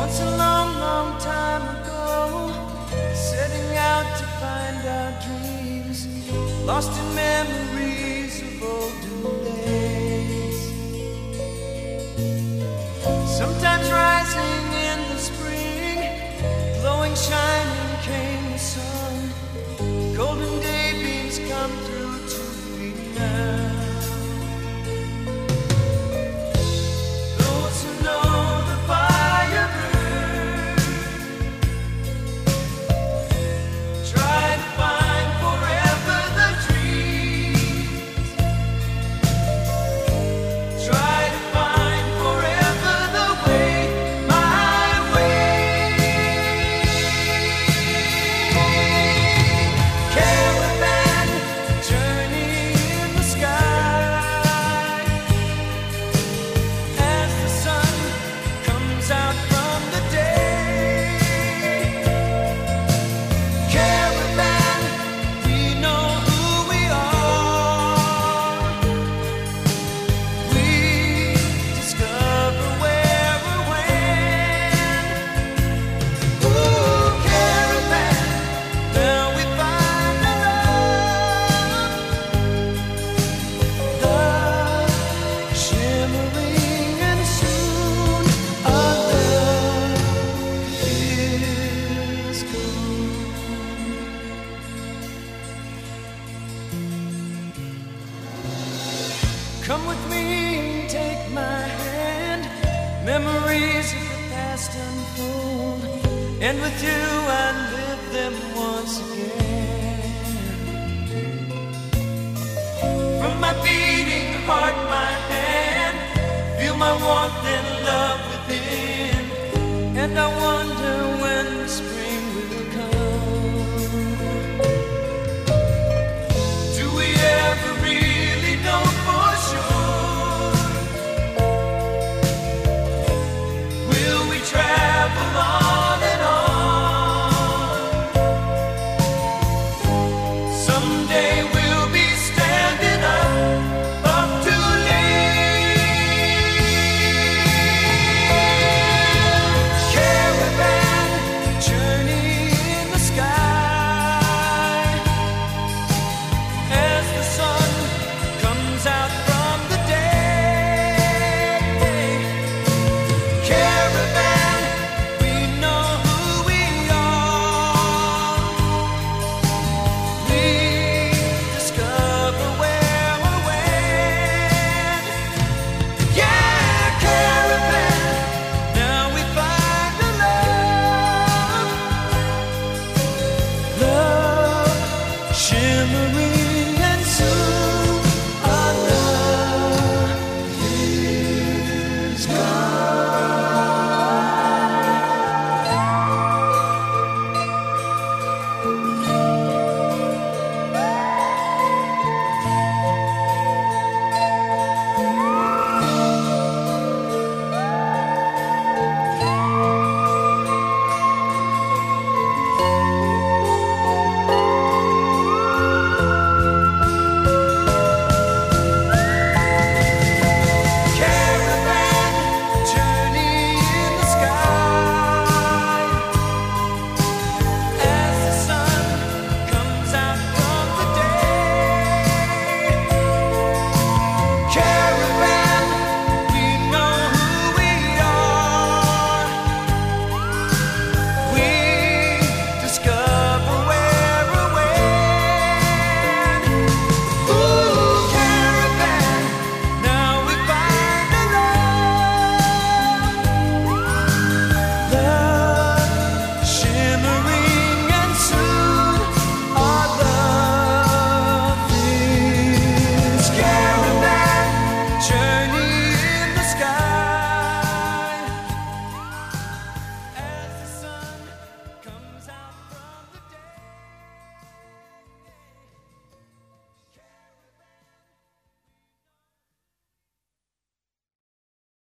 Once a long, long time ago, setting out to find our dreams, lost in memories of olden days. Sometimes rising in the spring, glowing, shining came the sun. Golden day beams come through to me now. Those who know the fire burn try to find forever the dreams. Try to find forever the way, my way. Caravan journey in the sky as the sun comes out from the day. Caravan, we know who we are. We discover where or when. Ooh, caravan, now we find the love shimmering, and soon our love is gone. Come with me, take my hand. Memories of the past unfold, and with you I live them once again. From my beating heart, my hand, feel my warmth and love within, and I wonder